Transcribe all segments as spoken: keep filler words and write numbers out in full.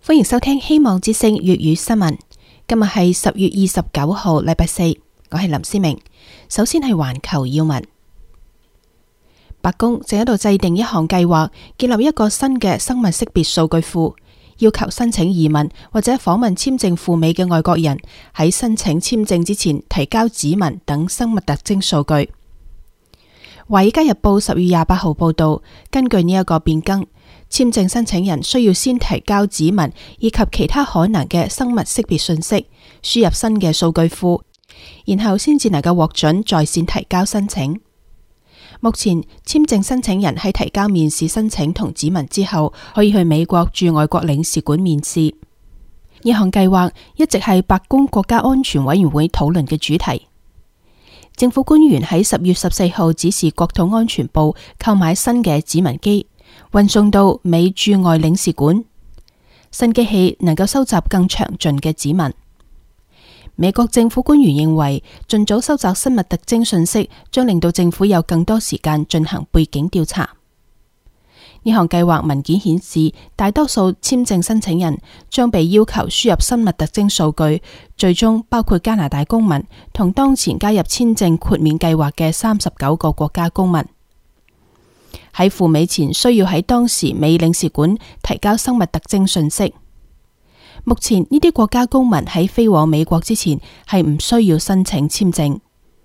歡迎收聽希望之聲粵語新聞。今日係十月二十九號，禮拜四。我係林思明。首先係環球要聞。白宮正喺度制定一項計劃，建立一個新嘅生物識別數據庫，要求申請移民或者訪問簽證赴美嘅外國人喺申請簽證之前提交指紋等生物特徵數據。華爾街日報十月廿八號報道，根據呢一個變更，簽證申請人需要先提交指紋以及其他可能嘅生物識別信息，輸入新嘅數據庫，然後先至能夠獲准在線提交申請。目前簽證申請人喺提交面試申請同指紋之後，可以去美國駐外國領事館面試。呢項計劃一直係白宮國家安全委員會討論嘅主題。政府官員喺十月十四號指示國土安全部購買新嘅指紋機，運送到美駐外領事館。新機器能夠收集更詳盡嘅指紋。美國政府官員認為，盡早收集生物特徵信息，將令到政府有更多時間進行背景調查。呢項計劃文件顯示，大多數簽證申請人將被要求輸入生物特徵數據，最終包括加拿大公民同當前加入簽證豁免計劃嘅三十九個國家公民。喺赴美前需要喺當時美領事館提交生物特徵信息。目前呢啲國家公民喺飛往美國之前係唔需要申請簽證。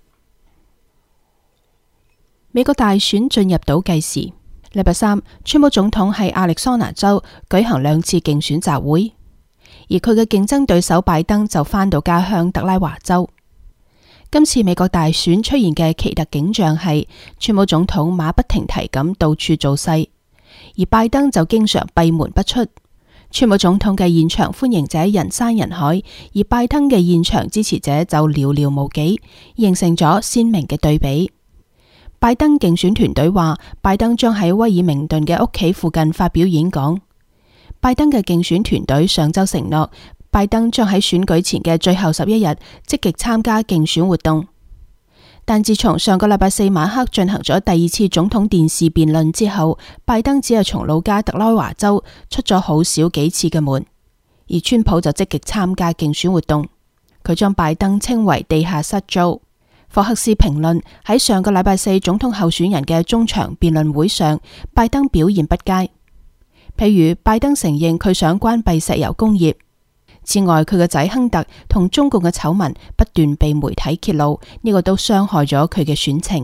美國大選進入倒計時。禮拜三，川普總統喺亞利桑那州舉行兩次競選集會，而佢嘅競爭對手拜登就返到家鄉特拉華州。今次美國大選出現嘅奇特景象係，川普總統馬不停蹄咁到處造勢，而拜登就經常閉門不出。川普總統嘅現場歡迎者人山人海，而拜登嘅現場支持者就寥寥無幾，形成咗鮮明嘅對比。拜登競選團隊話，拜登將喺威爾明頓嘅屋企附近發表演講。拜登嘅競選團隊上周承諾，拜登將喺選舉前嘅最後十一日積極參加競選活動。但自從上個禮拜四晚黑進行咗第二次總統電視辯論之後，拜登只係從老家特拉華州出咗好少幾次嘅門，而川普就積極參加競選活動。佢將拜登稱為地下室 Joe。霍克斯評論，喺上個禮拜四總統候選人嘅中場辯論會上，拜登表現不佳。譬如拜登承認佢想關閉石油工業。此外，佢嘅仔亨特同中共嘅醜聞不斷被媒體揭露，呢個都傷害咗佢嘅選情。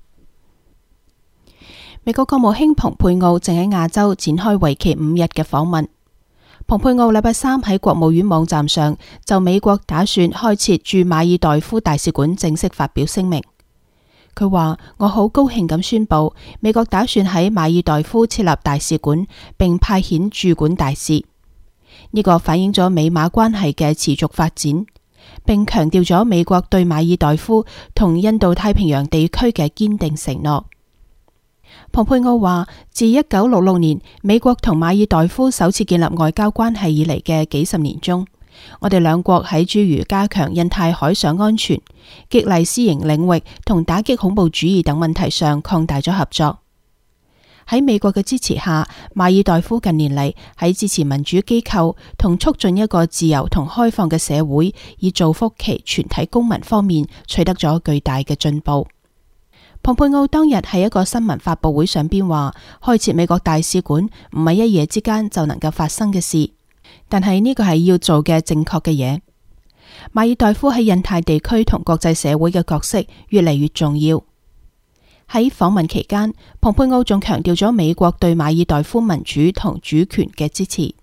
美國國務卿蓬佩奧正喺亞洲展開為期五日嘅訪問。蓬佩奧禮拜三喺國務院網站上就美國打算開設駐馬爾代夫大使館正式發表聲明。佢話：我好高興咁宣佈，美國打算喺馬爾代夫設立大使館，並派遣駐館大使。呢個反映咗美馬關係嘅持續發展，並強調咗美國對馬爾代夫同印度太平洋地區嘅堅定承諾。蓬佩奧話，自一九六六年美國同馬爾代夫首次建立外交關係以嚟嘅幾十年中，我哋兩國喺諸如加強印太海上安全、激勵私營領域同打擊恐怖主義等問題上擴大咗合作。喺美國嘅支持下，馬爾代夫近年嚟喺支持民主機構同促進一個自由同開放嘅社會，以造福其全體公民方面取得咗巨大嘅進步。蓬佩奧當日喺一個新聞發佈會上邊話，開設美國大使館唔係一夜之間就能夠發生嘅事，但係呢個係要做嘅正確嘅嘢。馬爾代夫喺印太地區同國際社會嘅角色越嚟越重要。喺訪問期間，蓬佩奧仲強調咗美國對馬爾代夫民主同主權嘅支持。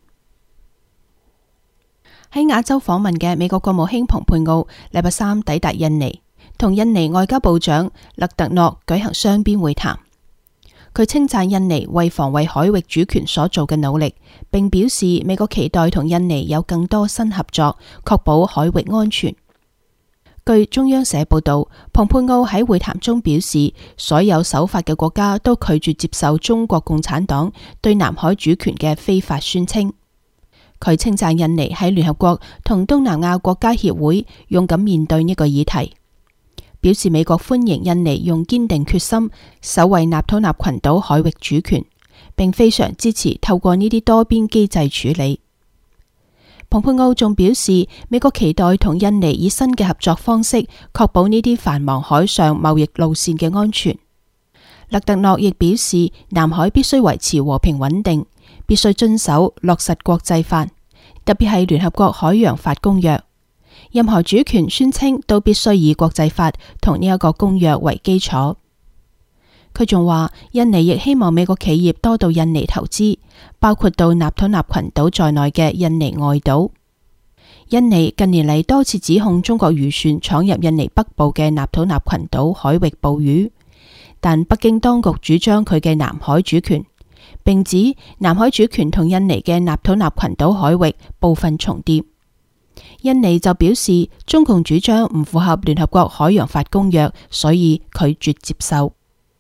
喺亞洲訪問嘅美國國務卿蓬佩奧禮拜三抵達印尼，同印尼外交部長勒特諾舉行雙邊會談。佢稱讚印尼為防衛海域主權所做嘅努力，並表示美國期待同印尼有更多新合作，確保海域安全。據中央社報道，蓬佩奧喺會談中表示，所有守法嘅國家都拒絕接受中國共產黨對南海主權嘅非法宣稱。佢稱讚印尼喺聯合國同東南亞國家協會勇敢面對呢個議題，表示美國歡迎印尼用堅定決心守衛納土納群島海域主權，並非常支持透過呢啲多邊機制處理。 蓬佩奧仲表示，美國期待同印尼以新嘅合作方式確保呢啲繁忙海上貿易路線嘅安全。勒特諾亦表示，南海必須維持和平穩定，必須遵守落實國際法，特別係聯合國海洋法公約。任何主權宣稱都必須以國際法同呢一個公約為基礎。佢仲話，印尼亦希望美國企業多到印尼投資，包括到納土納群島在內嘅印尼外島。印尼近年嚟多次指控中國漁船闖入印尼北部嘅納土納群島海域捕魚，但北京當局主張佢嘅南海主權，並指南海主權同印尼嘅納土納群島海域部分重疊。印尼就表示，中共主張唔符合聯合國海洋法公約，所以拒絕接受。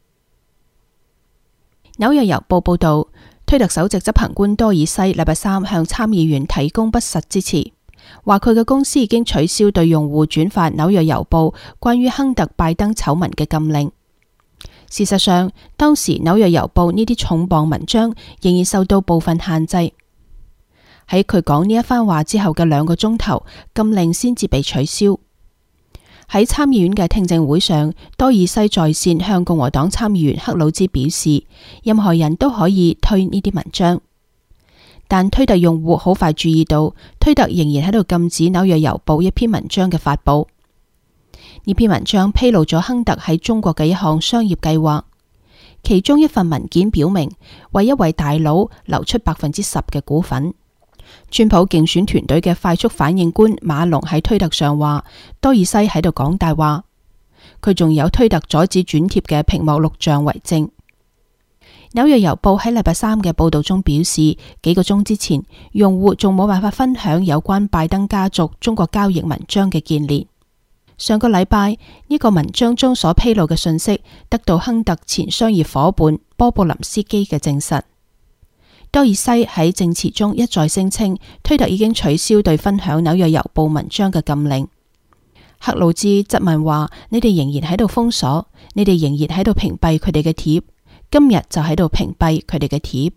紐約郵報報道，推特首席執行官多爾西禮拜三向參議員提供不實之詞，話佢嘅公司已經取消對用戶轉發紐約郵報關於亨特拜登醜聞嘅禁令。事實上，當時紐約郵報呢啲重磅文章仍然受到部分限制。喺佢講呢一番話之後嘅兩個鐘頭，禁令先至被取消。喺參議院嘅聽證會上，多爾西在線向共和黨參議員克魯茲表示，任何人都可以推呢啲文章，但推特用戶好快注意到，推特仍然喺度禁止紐約郵報一篇文章嘅發佈。呢篇文章披露咗亨特喺中國嘅一項商業計劃，其中一份文件表明為一位大佬流出百分之十嘅股份。川普競選團隊嘅快速反應官馬龍喺推特上話，多爾西喺度講大話。佢仲有推特阻止轉貼嘅屏幕錄像為證。紐約郵報喺禮拜三嘅報道中表示，幾個鐘之前，用戶仲冇辦法分享有關拜登家族中國交易文章嘅建聯。上個禮拜，呢個文章中所披露嘅信息得到亨特前商業夥伴波布林斯基嘅證實。多爾西喺證詞中一再聲稱，推特已經取消對分享紐約郵報文章嘅禁令。克魯茲質問話：你哋仍然喺度封鎖，你哋仍然喺度屏蔽佢哋嘅貼，今日就喺度屏蔽佢哋嘅貼。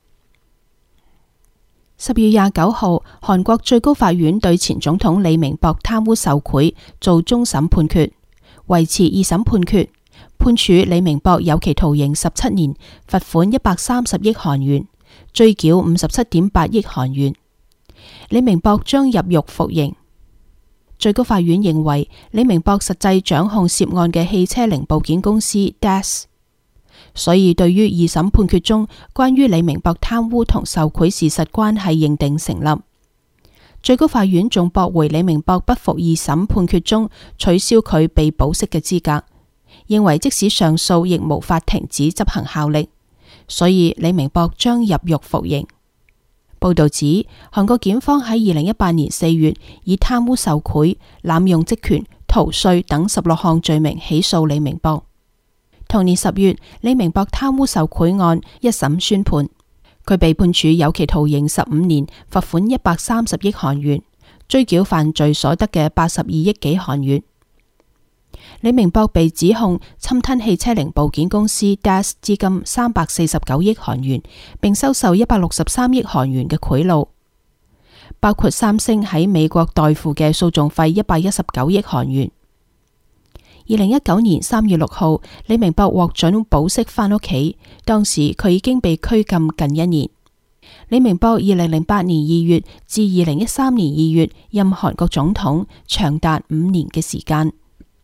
十月廿九號，韓國最高法院對前總統李明博貪污受賄做終審判決，維持二審判決，判處李明博有期徒刑十七年，罰款一百三十億韓元。追繳五十七點八億韓元，李明博將入獄服刑。最高法院認為李明博實際掌控涉案嘅汽車零部件公司 D A S， 所以對於二審判決中關於李明博貪污同受賄事實關係認定成立。最高法院仲駁回李明博不服二審判決中取消佢被保釋嘅資格，認為即使上訴亦無法停止執行效力。所以李明博將入獄服刑。報道指，韓國檢方喺二零一八年四月以貪污受賄、濫用職權、逃稅等十六項罪名起訴李明博。同年十月，李明博貪污受賄案一審宣判，佢被判處有期徒刑十五年，罰款一百三十億韓元，追繳犯罪所得嘅八十二億幾韓元。李明博被指控侵吞汽車零部件公司 D A S 資金三百四十九億韓元，並收受一百六十三億韓元嘅賄賂，包括三星喺美國代付嘅訴訟費一百一十九億韓元。二零一九年三月六號，李明博獲准保釋返屋企，當時佢已經被拘禁近一年。李明博二零零八年二月至二零一三年二月任韓國總統，長達五年嘅時間。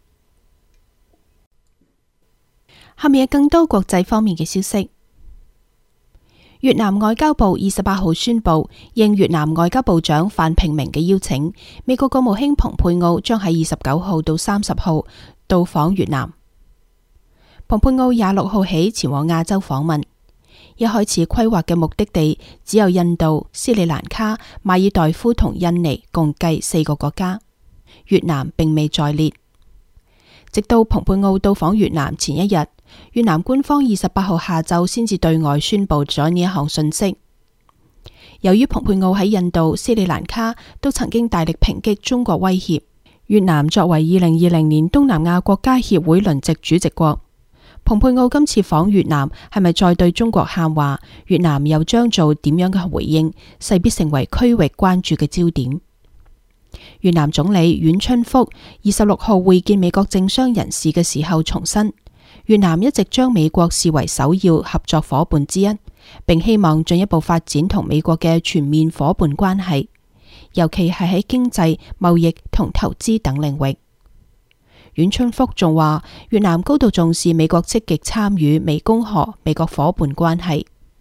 下面有更多國際方面嘅消息。越南外交部二十八號宣布，應越南外交部長范平明嘅邀請，美國國務卿蓬佩奧將喺二十九號到三十號到訪越南。蓬佩奧廿六號起前往亞洲訪問，一開始規劃嘅目的地只有印度、斯里蘭卡、馬爾代夫同印尼共計四個國家，越南並未在列。直到蓬佩奧到訪越南前一日，越南官方二十八號下晝先至對外宣布咗呢一項信息。由於蓬佩奧喺印度、斯里蘭卡都曾經大力抨擊中國威脅，越南作為二零二零年東南亞國家協會輪值主席國， 蓬佩奧今次訪越南係咪再對中國喊話？越南又將做點樣嘅回應？勢必成為區域關注嘅焦點。越南總理阮春福二十六號會見美國政商人士嘅時候重申，越南一直將美國視為首要合作夥伴之一，並希望進一步發展同美國嘅全面夥伴關係，尤其係喺經濟、貿易同投資等領域。阮春福仲話，越南高度重視美國積極參與湄公河美國夥伴關係。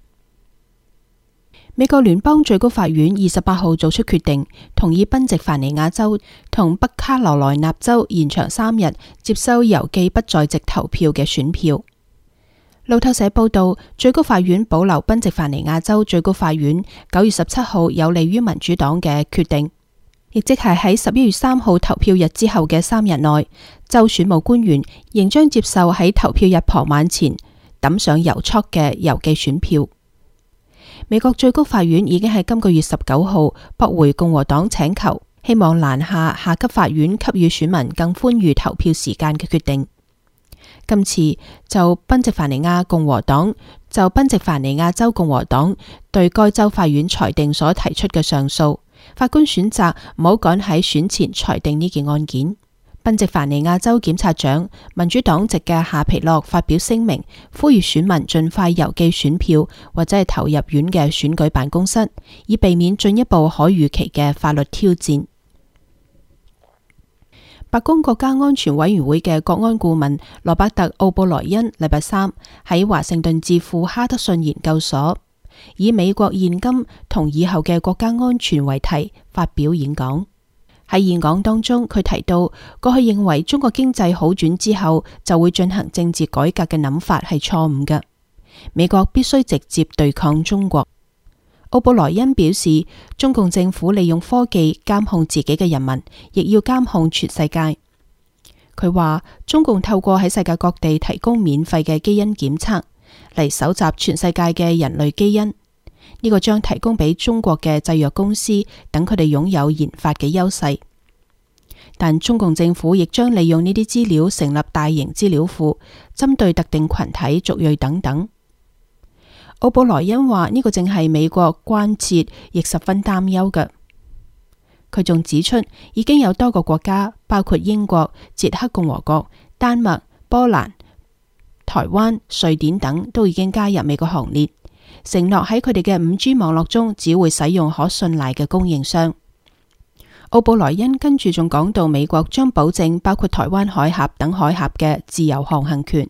美國聯邦最高法院二十八號做出決定，同意賓夕凡尼亞州同北卡羅來納州延長三日接收郵寄不在籍投票嘅選票。路透社報道，最高法院保留賓夕凡尼亞州最高法院九月十七號有利於民主黨嘅決定，亦即係喺十一月三號投票日之後嘅三日內，州選務官員仍將接受喺投票日傍晚前抌上郵戳嘅郵寄選票。美國最高法院已經喺今個月十九號駁回共和黨請求，希望攔下下級法院給予選民更寬裕投票時間嘅決定。今次就賓夕凡尼亞共和黨就賓夕凡尼亞州共和黨對該州法院裁定所提出嘅上訴，法官選擇唔好趕喺選前裁定呢件案件。賓夕凡尼亞州檢察長民主黨籍嘅夏皮諾發表聲明，呼籲選民盡快郵寄選票或者係投入院嘅選舉辦公室，以避免進一步可預期嘅法律挑戰。白宮國家安全委員會嘅國安顧問羅伯特奧布萊恩禮拜三喺華盛頓智庫哈德遜研究所以美國現今同以後嘅國家安全為題發表演講。喺演講當中，佢提到過去認為中國經濟好轉之後就會進行政治改革嘅諗法係錯誤嘅，美國必須直接對抗中國。奧布萊恩表示，中共政府利用科技監控自己嘅人民，亦要監控全世界。佢話，中共透過喺世界各地提供免費嘅基因檢測嚟搜集全世界嘅人類基因。呢個將提供俾中國嘅製藥公司，等佢哋擁有研發嘅優勢。但中共政府亦將利用呢啲資料成立大型資料庫，針對特定群體、族裔等等。奧布萊恩話呢個正係美國關切，亦十分擔憂嘅。佢仲指出，已經有多個國家，包括英國、捷克共和國、丹麥、波蘭、台灣、瑞典等，都已經加入美國行列，承諾喺佢哋嘅五 G 網絡中只會使用可信賴嘅供應商。奧布萊恩跟住仲講到，美國將保證包括台灣海峽等海峽嘅自由航行權。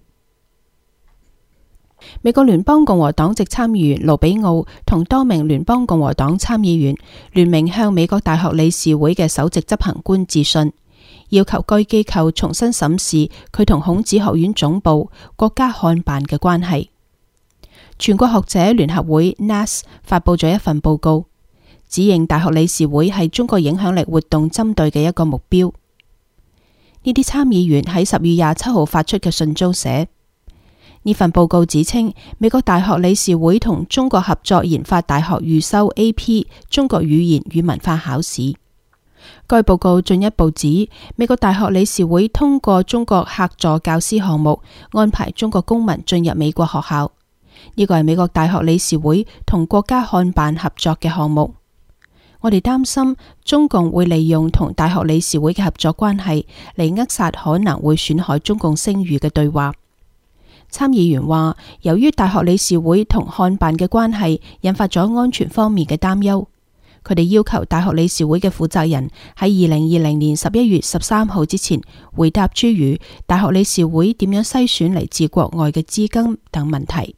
美國聯邦共和黨籍參議員盧比奧同多名聯邦共和黨參議員聯名向美國大學理事會嘅首席執行官致信，要求該機構重新審視佢同孔子學院總部、國家漢辦嘅關係。全國學者聯合會 N A S 發佈咗一份報告，指認大學理事會係中國影響力活動針對嘅一個目標。呢啲參議員喺十月廿七號發出嘅信中寫，呢份報告指稱美國大學理事會同中國合作研發大學預修 A P 中國語言與文化考試。該報告進一步指，美國大學理事會通過中國客座教師項目安排中國公民進入美國學校。呢個係美國大學理事會同國家漢辦合作嘅項目。我哋擔心中共會利用同大學理事會嘅合作關係嚟扼殺可能會損害中共聲譽嘅對話。參議員話，由於大學理事會同漢辦嘅關係引發咗安全方面嘅擔憂，佢哋要求大學理事會嘅負責人喺二零二零年十一月十三號之前回答諸如大學理事會點樣篩選嚟自國外嘅資金等問題。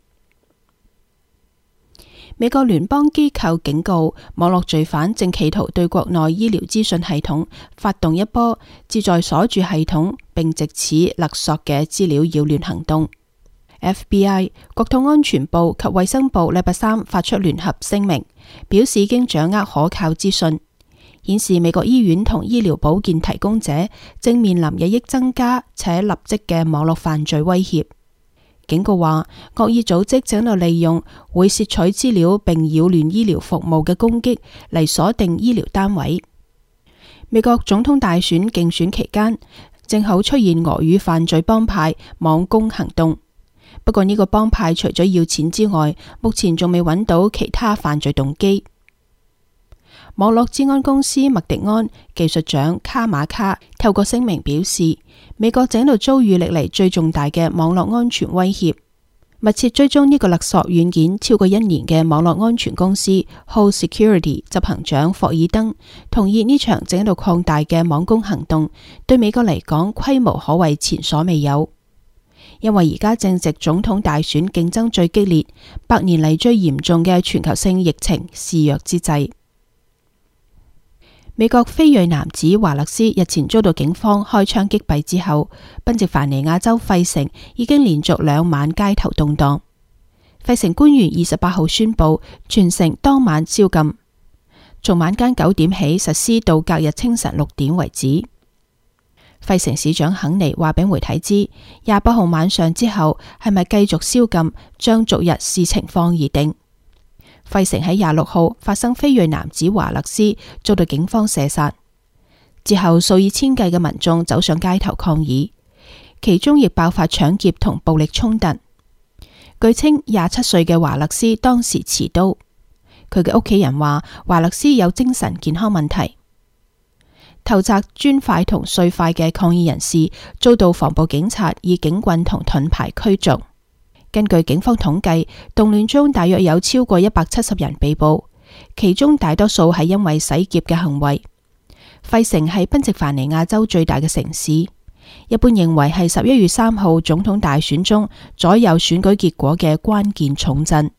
美國聯邦機構警告，網絡罪犯正企圖對國內醫療資訊系統發動一波旨在鎖住系統並藉此勒索嘅資料擾亂行動。F B I、國土安全部及衛生部禮拜三發出聯合聲明，表示已經掌握可靠資訊，顯示美國醫院同醫療保健提供者正面臨日益增加且立即嘅網絡犯罪威脅。警告話，惡意組織正喺度利用會竊取資料並擾亂醫療服務嘅攻擊嚟鎖定醫療單位。美國總統大選競選期間， 正好出現俄語犯罪幫派網攻行動。不過呢個幫派除咗要錢之外，目前仲未揾到其他犯罪動機。網絡資安公司麥迪安技術長卡馬卡透過聲明表示，美國正喺度遭遇歷嚟最重大嘅網絡安全威脅。密切追蹤呢個勒索軟件超過一年嘅網絡安全公司 Host Security 執行長霍爾登同意呢場正喺度擴大嘅網攻行動對美國嚟講規模可謂前所未有。因為而家正值總統大選競爭最激烈、百年嚟最嚴重嘅全球性疫情肆虐之際。美國非裔男子華勒斯日前遭到警方開槍擊斃之後，賓夕凡尼亞州費城已經連續兩晚街頭動盪。費城官員二十八號宣布全城當晚宵禁，從晚間九點起實施到隔日清晨六點為止。費城市長肯尼話俾媒體知，廿八號晚上之後係咪繼續宵禁，將逐日視情況而定。費城喺廿六號發生非裔男子華勒斯遭到警方射殺之後，數以千計嘅民眾走上街頭抗議，其中亦爆發搶劫同暴力衝突。據稱，廿七歲嘅華勒斯當時持刀。佢嘅屋企人話，華勒斯有精神健康問題。投擲磚塊同碎塊嘅抗議人士遭到防暴警察以警棍同盾牌驅逐。根據警方統計，動亂中大約有超過一百七十人被捕，其中大多數係因為洗劫嘅行為。費城係賓夕凡尼亞州最大嘅城市，一般認為係十一月三號總統大選中左右選舉結果嘅關鍵重鎮。